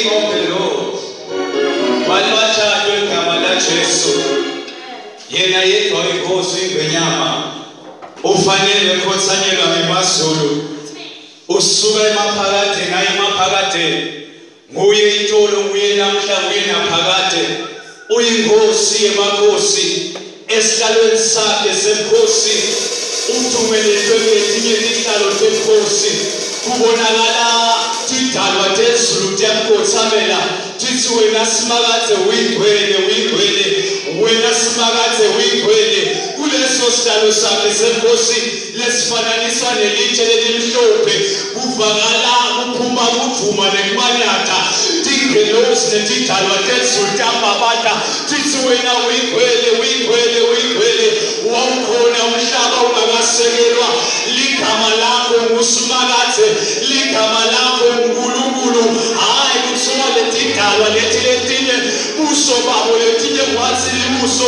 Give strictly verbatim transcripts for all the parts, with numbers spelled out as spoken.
name of the Lord. Walibachadwe igama laJesu. Yena yedwa inkosi ngenyama. Ufanele ukhothanyelwa ngemaZulu. Usuka emaphakade naye emaphakade. Nguye intolo, nguye namhla, nguye naphakade. Uyinkosi yemakhosi. Esihlalweni sakhe semkhosi. Uthumelelwe ngezinye izihlalo zemkhosi. Kubonakala tidalwa tezulu tiyamkhothamela. Tithi wena simakade uyigcwele uyigcwele. Wena simakade uyigcwele. Kuleso sihlalo sakhe semkhosi lesifananiswa nelitshe lelimhlophe. Kuvakala kuphuma kuvuma nemanyata. Tingelosi netidalwa tezulu tiyambabata. Tithi wena uyigcwele uyigcwele uyigcwele. Wawukhona umhlaba ungakasekelwa. Ligama lakho ngusimakade. Ligama lakho nguNkulunkulu. Hayi kuthiwa letidalwa leti letinye buso babo letinye kwathi libuso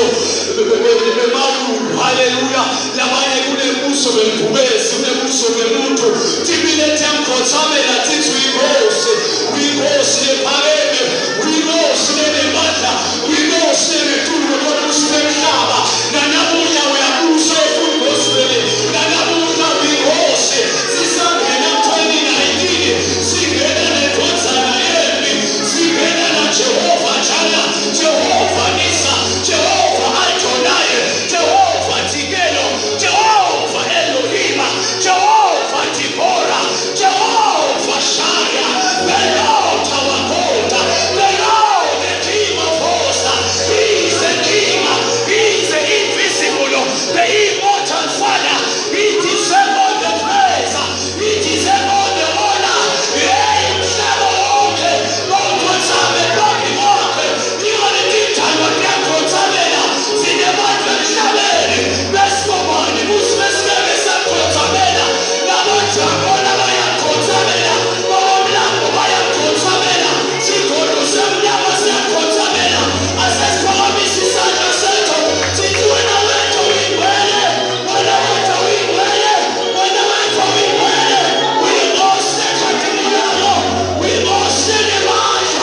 bemawulu. Haleluya. Labanye kunebuso bembubesi kunebuso bemuntu. Tibile tiyamkhothamela tithi uyinkosi. Uyinkosi ephakeme. Uyinkosi enemandla. Uyinkosi enethulo lobuso bemhlaba. Nanamuhla uyabusa uyinkosi wena. Nanamuhla uyinkosi. Sisangena twenty nineteen. Singena neNkosana yembi. Singena naJehova Jala. Jehova Nisa. Jehova Adonai. Jehova Tikelo. Jehova Elohim. Jehova Tipora. Jehova Shaya. The Lord our God. The Lord the King of hosts. He is the King. He is the invisible. The immortal Father. He deserves all the praise. He deserves all the honor. Yeye mhlaba wonke bawukhothamela bakhe. Ngiyona idalwa liyakhothamela. Sinemandla emhlabeni. Besibone ukuthi besibeke sakhothamela. Nabajabona bayakhothamela. Bomlambo bayakhothamela. Sikholo semnyama siyakhothamela. Asesiphakamisa isandla sethu. Sithi wena wethu uyingcwele. Wena wethu uyingcwele. Wena wethu uyingcwele. Uyinkosi ekhadini lakho. Uyinkosi enemandla.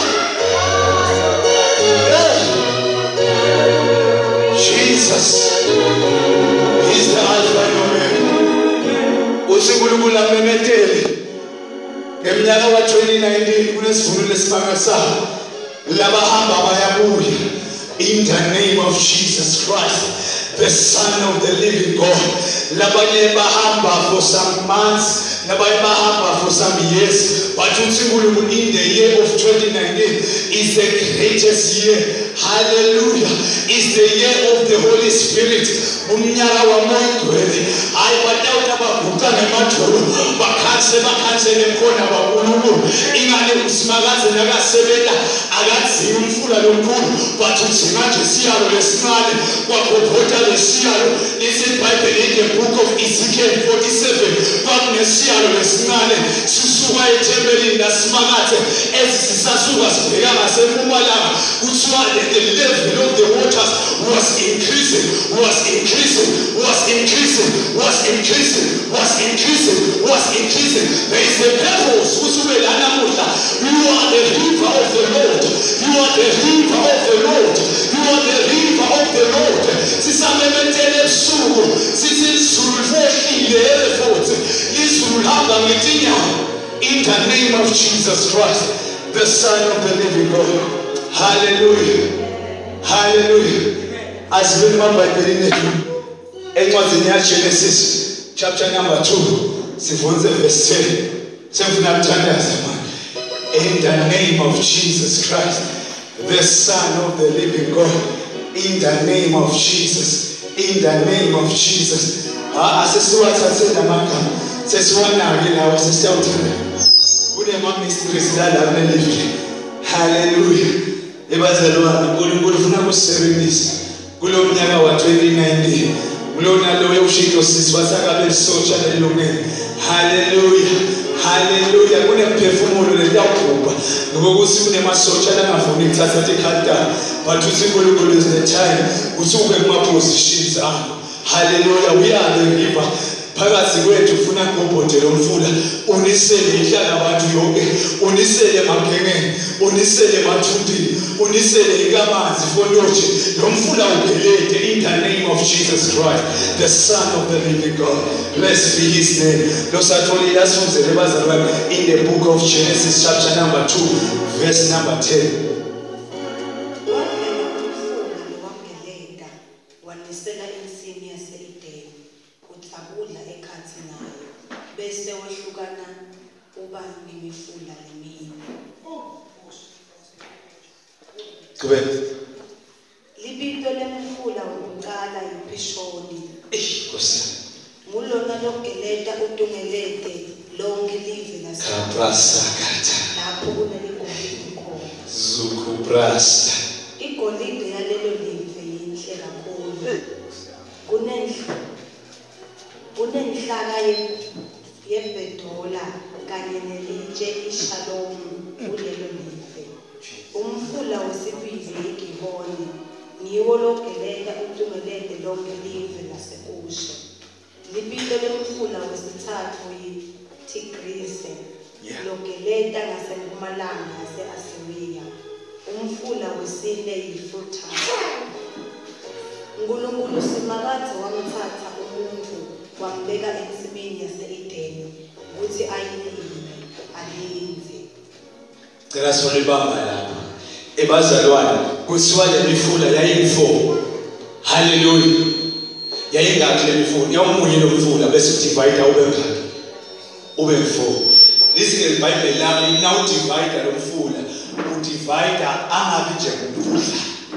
Jesus. He's the Alpha and Omega. uSinkulunkulu amemethele. Ngeminyaka wa twenty nineteen kunesivuno lesibangasa. Labahamba bayabuya. In the name of Jesus Christ, the Son of the living God. Labanye bahamba for some months, labanye bahamba for some years, but uSinkulunkulu in the year of twenty nineteen is the greatest year. Hallelujah. Is the year of the Holy Spirit. Umnyaka wamoyigcwele. Hayi badawuta baguqa ngematholo. Bakhanse bakhanse nemkhona baNkulunkulu. Ingane uSimakade nakasebenza akaziyo umfula lomkhulu. But uthi manje siyalo lesincane kwaphopotha lesiyalo. IBhayibheli in the book of Ezekiel forty-seven. Kwakunesiyalo lesincane sisuka ethempelini laSimakade ezisasuka sibheka ngasempumalanga. Kuthiwa the level of the waters was increasing, was increasing, was increasing, was increasing, was increasing, was increasing. There is a purpose. You are the river of the Lord. You are the river of the Lord. You are the river of the Lord. Sisamemetele suku, sisizulu fohlile erefothi. Izulu hamba ngetinya. In the name of Jesus Christ, the Son of the living God. Hallelujah. Hallelujah. As we remember in Genesis chapter number two, verse ten. In the name of Jesus Christ, the Son of the living God. In the name of Jesus. In the name of Jesus. Ah, asesiwathathe namagama. Sesiwanake lawo sesiyawuthanda. Kunema mysteries la la nelivile. Hallelujah. Ebazalwane uNkulunkulu ufuna kusebenzisa kulo mnyaka wa twenty nineteen. Kulona lo yoshito siswasakabe socha lelungene. Hallelujah. Hallelujah. Kunemphefumulo leyawukhupha ngokuthi kunemasotsha langafuni ukuthatha ikhanda. But uNkulunkulu is the time usuke kuma positions akho. Hallelujah. We are the river. phakathi kwethu ufuna ngobhodela umfula unisele ihlala abantu yonke unisele emagengeni unisele emathundini unisele ikamanzi fondoje lo mfula ubelete in the name of Jesus Christ the son of the living God. Blessed be his name. Losatholile asuzele bazalwane in the book of Genesis chapter number two verse number ten. Wanisela insini yase-Edeni uthabula ekhathi nayo bese wehlukana uba nemifula lemini. Kubeka Libito lemifula wokuqala yiPhishoni. Eh Nkosi. Ngulona logeleta uDungelete lonke live lase. Kaprasakata. Lapho kuneligolide khona. Zukuprasta. Igolide yalelo live yinhle kakhulu. Kunenhla kunenhlaka yebedola kanye nelitshe iShalom kulelo live. Umfula wesibili iGihoni niwo logeleta uDungelete lonke live laseKushe. Libito lemfula wesithathu yiTigrise logeleta ngasempumalanga yase-Asiriya. Umfula wesine yiFrutha. uNkulunkulu simakade wamthatha umuntu wambeka ensimini yase-Edeni ukuthi ayilime alinze. Cela solibamba lapha. Ebazalwane kuthiwa le mifula yayi-four. Hallelujah. Yayingakho le mifula yawumunye lo mfula bese divide ube ngakho ube four. Listen iBhayibheli lami now divide lo mfula udivide angabi nje umfula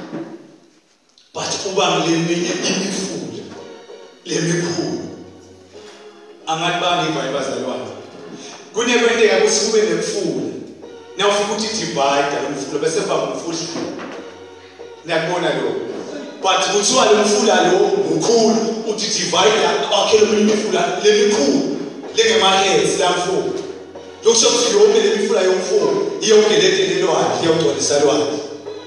but uba leminye imifula lemikhulu angabangi bayibazalwane kunekwenteka ukuthi kube nemfula now ufika uthi divide lo mfula bese kuba umfula niyabona lo but kuthiwa lo mfula lo ukhulu uthi divide akhe lo mfula lemikhulu lengemaheads la mfula lokusho ukuthi yonke le mifula yomfula iyongelete lelwandle iyogcwalisa lwandle.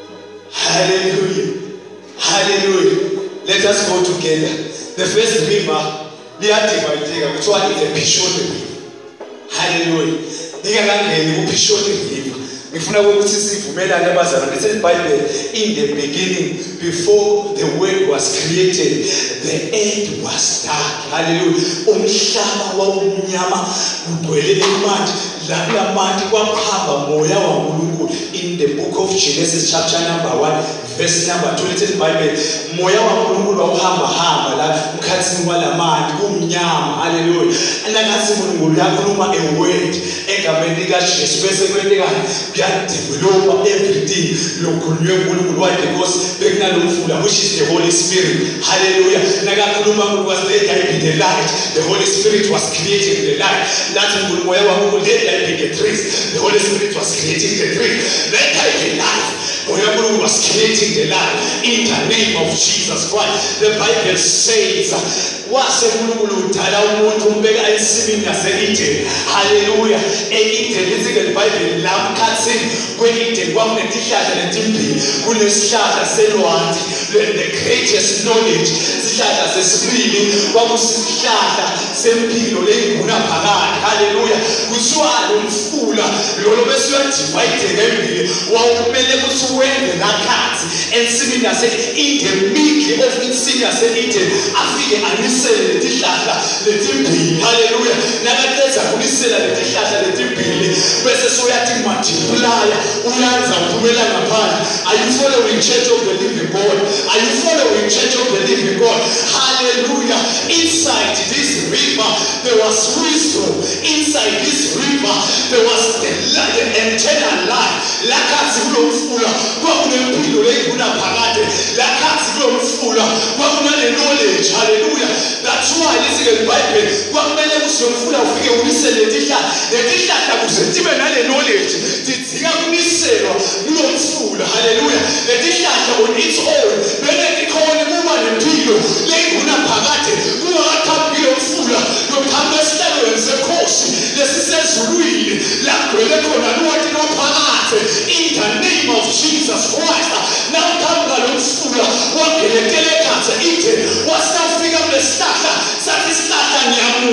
Hallelujah. Hallelujah. Let us go together. The first river liyadivideka kuthiwa is the Pishoni River. Hallelujah. Ngingakangeni kuPhishoni River ngifuna ukuthi sivumelane abazalwane lethe iBhayibheli in the beginning before the world was created the earth was dark. Hallelujah. Umhlaba wawumnyama ugcwele amanzi lapha amanzi kwakuhamba moya waNkulunkulu in the book of Genesis chapter number one verse number two lethe iBhayibheli moya waNkulunkulu wahamba hamba la umkhathini walamanzi kumnyama. Hallelujah. Angathi uNkulunkulu yakhuluma a word egameni likaJesu bese kwenteka kuyadevelop everything lokhulunywe uNkulunkulu why because bekunalo mfula which is the Holy Spirit. Hallelujah. Nakakhuluma ukuthi let there be the light. The Holy Spirit was creating the light. Lathi umoya waNkulunkulu let there be the trees. The Holy Spirit was creating the trees. Let there be life. Moya waNkulunkulu was creating the light in the name of Jesus Christ. The Bible says wase uNkulunkulu udala umuntu umbeka ensimini yase-Eden. Hallelujah. E-Eden lithi-ke iBhayibheli la mkhathini kwe-Eden kwakunesihlahla letimbili kunesihlahla selwandle the greatest knowledge. Isihlahla sesibili kwakusisihlahla sempilo leyinguna phakathi. Hallelujah. Kuthiwa lo mfula lolo bese uyadivide ngembili wawumele ukuthi uwende lakhathi ensimini yase-in the middle of insimi yase-Eden afike anisele letihlahla letimbili. Hallelujah. Nakaqeda kunisela letihlahla letimbili bese soyathi multiply uyanza uphumela ngaphandle. Are you following Church of the Living God? Are you following Church of the Living God? Hallelujah. Inside this river there was wisdom. Inside this river there was the, the eternal life. Lakhathi kulo mfula kwakunempilo leyinguna phakade. Lakhathi kulo mfula kwakunale knowledge. Hallelujah. That's why listen iBhayibheli kwakumele ukuthi lo mfula ufike unisele letihlahla letihlahla kuze tibe nale knowledge tidzinga kuniselwa kulo mfula. Hallelujah. Letihlahla on its own benedikhona kuba nempilo leyinguna phakade kungakathabi lo mfula nophambi esihlalweni sekhosi lesisezulwini lagcwele khona lwati lophakade in the name of Jesus Christ. Nawukhamba lo mfula wangeletele ekhatsi Eden wasafika kulesihlahla sathi isihlahla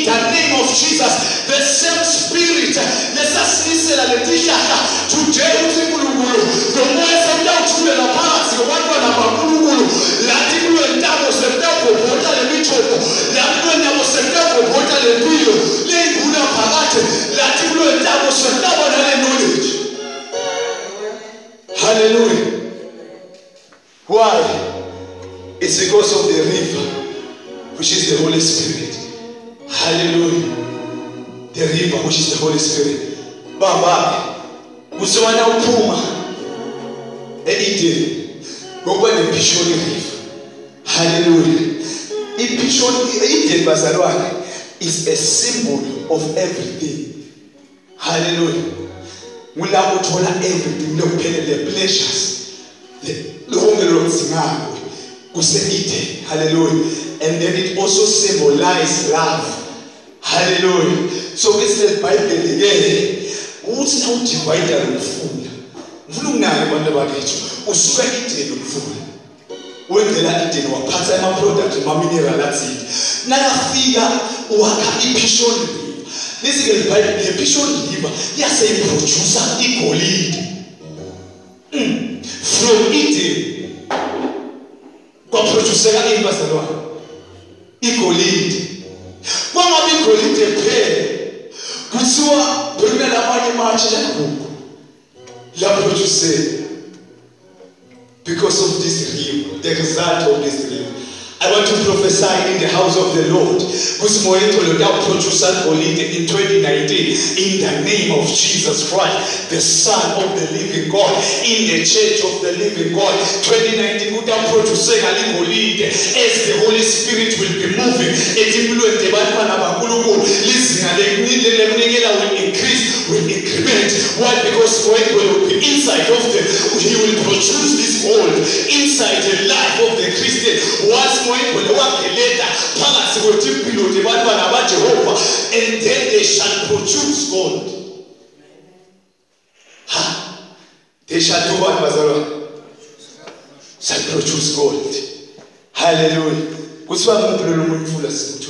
the name of Jesus. The same spirit lesasinisela letihlahla today uNkulunkulu nomoya semtawuthulela phansi ngabantwana baNkulunkulu lathi kuwe ntamo semtawubhota lemithoko lathi kuwe ntamo semtawubhota lempilo leyinguna phakade lathi kuwe ntamo semtawubona le knowledge. Hallelujah. Why? It's because of the river, which is the Holy Spirit. Hallelujah. The river, which is the Holy Spirit. Baba, usiwana uphuma e-Eden ngoba nePishoni River. Hallelujah. iPishoni e-Eden bazalwane is a symbol of everything. Hallelujah. Mulapho uthola everything, lokuphelele pleasures. The Longelo Singapore kuse-Eden. Hallelujah. And then it also symbolizes love. Hallelujah. So it's the Bible again. Uthi na udivide ngomfula. Mfula ungabe abantu bakethu usuka e-Eden ngomfula. Wendlela e-Eden waphatha ama product ama mineral athile. Nakafika wakha iPishoni River. Listen ke Bible le Pishoni River yaseyiproduce igolide. Mm. From Eden kwaproduceka imbazalwane igolide. Kwangabe igolide phela kuthiwa bekuya lamanye amatshe lagugu la produce because of this river, the result of this river. I want to prophesy in the house of the Lord. Kuthi moya ethole uyaproduce golide in twenty nineteen in the name of Jesus Christ, the Son of the living God, in the church of the living God. twenty nineteen uyaproduce golide as the Holy Spirit will be moving. Etimpilweni tebantwana baNkulunkulu lizinga lekunikela will increase, will increment. Why? Because when will be inside of them, he will produce this gold inside the life of the Christian. Once more will walk later, phakathi kwetimpilo tebantwana baJehova, and then they shall produce gold. Ha! They shall do what, bazalwane? Shall produce gold. Hallelujah. Kuswa ngumpilo lomfula sithu.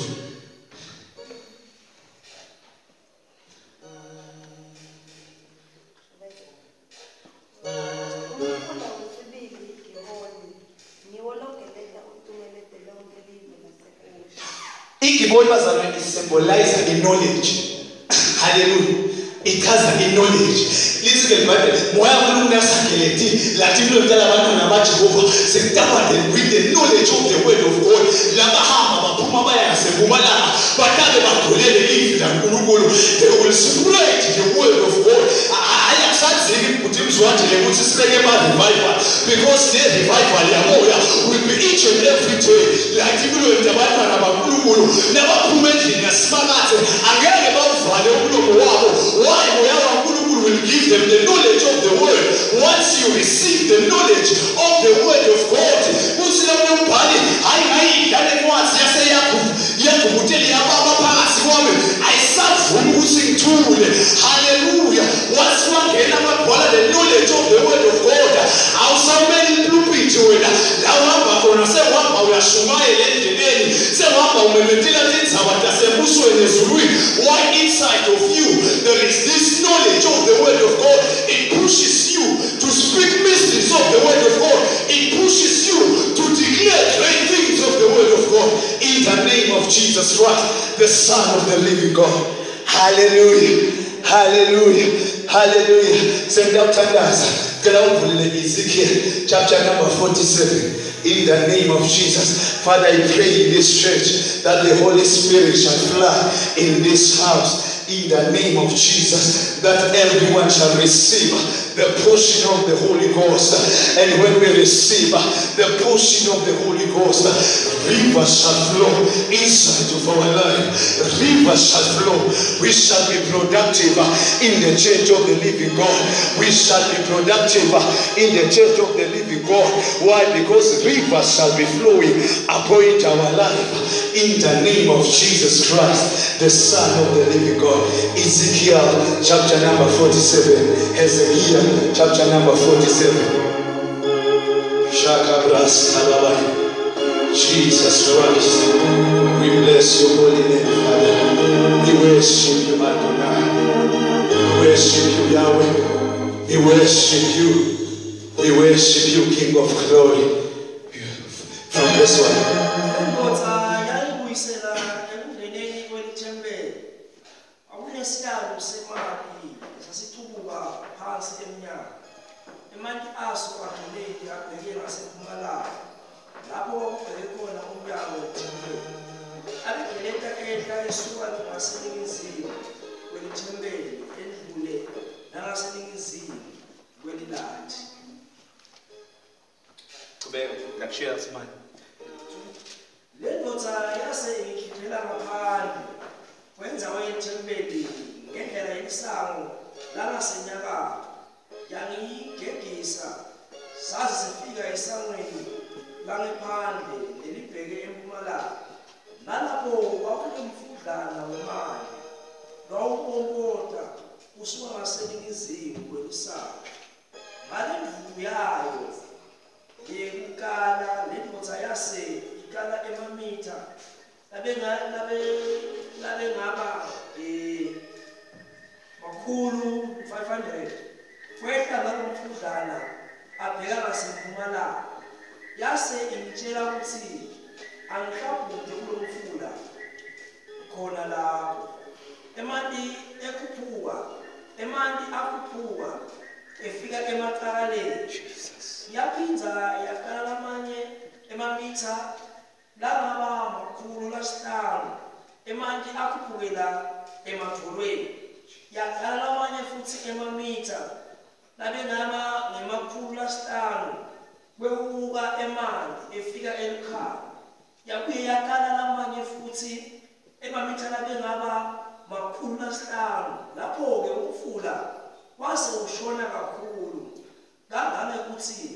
Igiboni bazalwane is symbolize the knowledge. Hallelujah. It has the knowledge. Listen to the Bible. Moya uNkulunkulu yasakhelethi lathi into ntala abantwana baJehova sekutaba with the knowledge of the word of God. Labahamba baphuma baya ngasebumalanga bakabe bagolele ilizwi laNkulunkulu. They will spread the word of God. Ayakusaziki ukuthi mzwandile ukuthi sibeke ba revival, because the revival yamoya will be each and every day. Lathi kulo abantwana baNkulunkulu nabaphuma endlini yasimakathe angeke bavale umlomo wabo. Why? Moya waNkulunkulu will give them the knowledge of the word. Once you receive the knowledge of the word of God, uthi lo mbhali hayi hayi dale kwazi yaseyakubu yakubuteli ababa phakathi kwami ayisavumi ukuthi ngithule. Hallelujah. Once wangena amabhola the knowledge of the word of God, awusamele impulpit wena la uhamba khona sewahamba uyashumayela endleleni sewahamba umemetela indzaba tasebusweni ezulwini. Why? Inside of you there is this knowledge of the word of God. It pushes you to speak mysteries of the word of God. It pushes you to declare great things of the word of God in the name of Jesus Christ, the Son of the living God. Hallelujah. Hallelujah. Hallelujah. Sengiyakuthandaza. Cela uvulele Ezekiel chapter number forty-seven. In the name of Jesus. Father, I pray in this church that the Holy Spirit shall fly in this house. In the name of Jesus, that everyone shall receive the portion of the Holy Ghost. And when we receive the portion of the Holy Ghost, rivers shall flow inside of our life. Rivers shall flow. We shall be productive in the church of the living God. We shall be productive in the church of the living God. Why? Because rivers shall be flowing upon our life in the name of Jesus Christ, the Son of the living God. Ezekiel chapter number forty-seven. Hezekiah chapter number forty-seven. Shakabras Kalabai. Jesus Christ, we bless your holy name, Father. worship you, Adonai. We worship you, Yahweh. We worship you. We worship you, King of glory. From this one. Cheers, man. Lendodza yase ikhiphela ngaphandle kwenza wayethembeli ngendlela yesango langasenyakatho yangiyigegisa saze sifika esangweni langephandle elibheke empumalanga nalapho kwakunomfudlana wemali lwawupompota usuka ngaseningizimu kwelisaka ngale mvubu yayo yekukala lendodza yase ikala emamitha labe labe labe ngaba eh makhulu five hundred kwehla ngalomfudlana abheka ngasempumalanga yase imtshela ukuthi angihlabude kulomfula khona lapho emanti ekhuphuka emanti akhuphuka efika emaqaleni Jesus yaphinza yakala lamanye emamitha langaba makhulu lasihlanu emanti akhuphukela emadolweni yakala lamanye futhi emamitha labe ngama ngemakhulu lasihlanu kweuka emanti efika ekhaya yabuye yakala lamanye futhi emamitha labe ngaba makhulu lasihlanu lapho ke ukufula wase ushona kakhulu ngangane ukuthi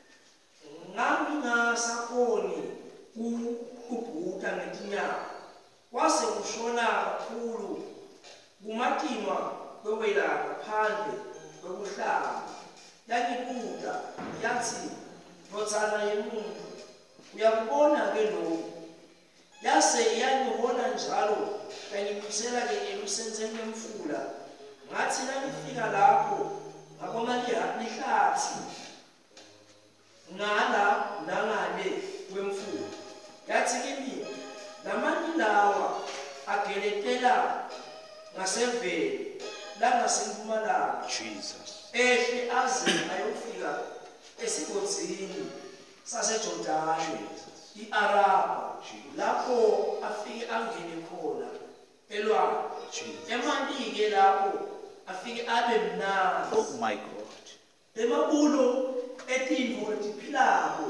ngami ngasakoni ukubhuda ngetinyawo wase ushona kakhulu kumatima kwewela ngaphandle kwekuhlala yangibuda yathi ndodzana yemuntu uyakubona ke lokhu yase yangibona njalo yangiphusela ke elusenzeni lemfula ngathi langifika lapho ngabona lihlathi ngala nangale kwemfula yathi kimi lamanye lawa ageletela ngaseveni langasempumalanga Jesus ehle aze ayofika esigodzini saseJordani iAraba lapho afike angene khona elwandle emanti ke lapho afike abe mnandi. Oh my God. Emabulo etindvo letiphilayo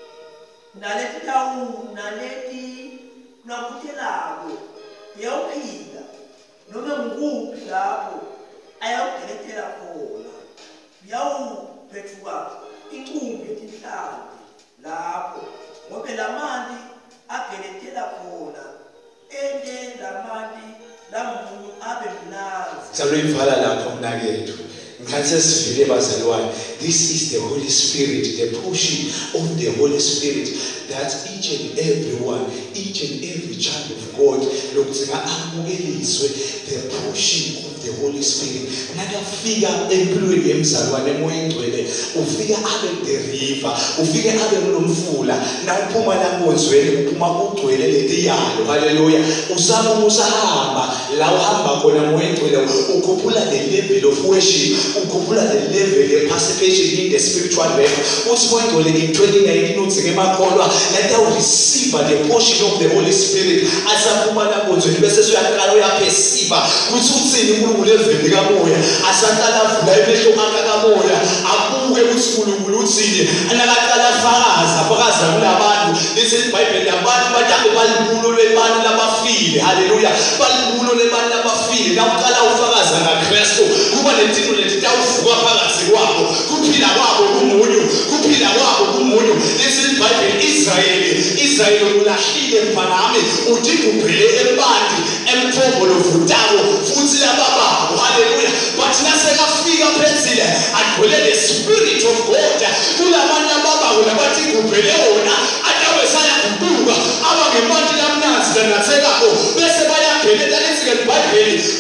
naletidawu naleti nakuthelako uyawuphila noma ngukuphi lapho ayawugeletela khona uyawuphethuka incumbi etinhlambi lapho ngoba lamanti ageletela khona ende lamanti lamuntu abe mnandi. Saluyivala lapho mnakethu. Ngikhathesivile bazalwane. This is the Holy Spirit, the pushing of the Holy Spirit that each and everyone, each and every child of God, lokuthi amukeliswe the pushing of the Holy Spirit. Nakafika empilweni yemzalwane emoyeni ngcwele, ufika abe the river, ufika abe kunomfula, na uphuma lamonzweni uphuma ugcwele letiyalo. Hallelujah. Usaba usahamba la uhamba khona emoyeni ngcwele ukhuphula the level of worship, ukhuphula the level of participation in the spiritual realm. Uthi moyengcwele in twenty nineteen uthi ngemakholwa let us receive the portion of the Holy Spirit asaphuma lamonzweni bese uyaqala uyaphesiba kuthi uthini uNkulunkulu leveli kamoya asaqala avula imehlo akhe kamoya abuke ukuthi uNkulunkulu uthini anakaqala fakaza fakaza kulabantu lesi iBhayibheli labantu bathi balibulo lebantu labafile. Hallelujah. Balibulo lebantu labafile nawuqala ufakaza ngaKristu kuba lentino letitawuvuka phakathi kwabo kuphila kwabo kumunyu kuphila kwabo kumunyu. Lesi iBhayibheli Israyeli Israyeli ulahlile mfanami uthi kuphele ebanti emthombo lovutako futhi labababo. Hallelujah. But nasekafika phezile agcwele the Spirit of God kulabantu abababo labathi kuphele wona atawesaya kubuka abangebantu lamnanzi lanathekako bese bayabheleta lesi iBhayibheli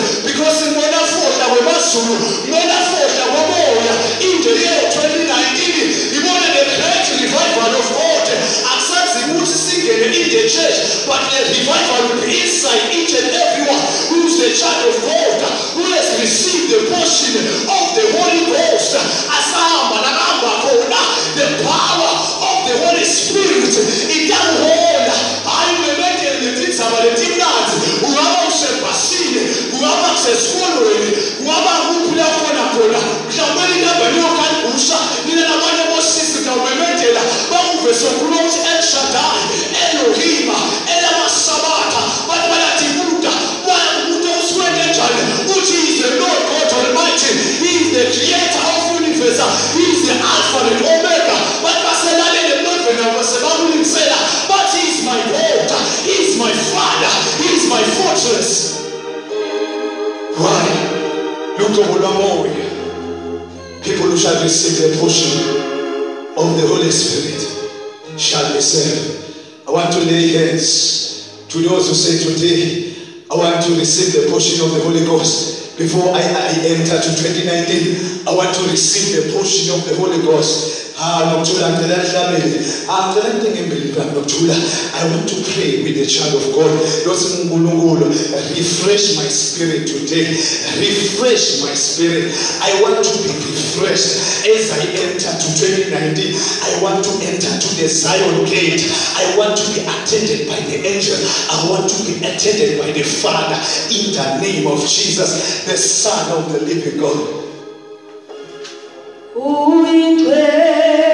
because ngibona fohla kwemazulu, ngibona fohla kwamoya in the year twenty nineteen. Ngibona the great revival of God. Akusazi ukuthi singene in the church, but the revival will be inside each and everyone who is the child of God, who has received the portion of the Holy Ghost. Asahamba nakahamba khona, the power of the Holy Spirit itakuhola. Hayi memethele letindzaba letimnandzi, ungaba usebhasini, ungaba usesikolweni, ungaba kuphi la khona khona, mhlawumbe inamba liyokanibusha, nina nabanye bosisi mhlawumemethela bakuve sokhuluma ukuthi El Shaddai, Elohim, Elamasabatha, bathi balathi Buddha, baya umuntu usiwele njani, uthi he is the Lord God Almighty, he is the creator of universe, he is the Alpha and Omega, bathi baselalele emnoveni basebakulingisela, but he is my God, he is my Father, he is my fortress. Why? Look over the moya. People who shall receive the portion of the Holy Spirit shall be saved. I want to lay hands to those who say today, I want to receive the portion of the Holy Ghost. Before I, I enter to twenty nineteen, I want to receive the portion of the Holy Ghost. Ah, Noctula, I'm telling Noctula, I want to pray with the child of God. Refresh my spirit today. Refresh my spirit. I want to be refreshed as I enter to twenty nineteen. I want to enter to the Zion gate. I want to be attended by the angel. I want to be attended by the Father in the name of Jesus, the Son of the living God. Who in prayer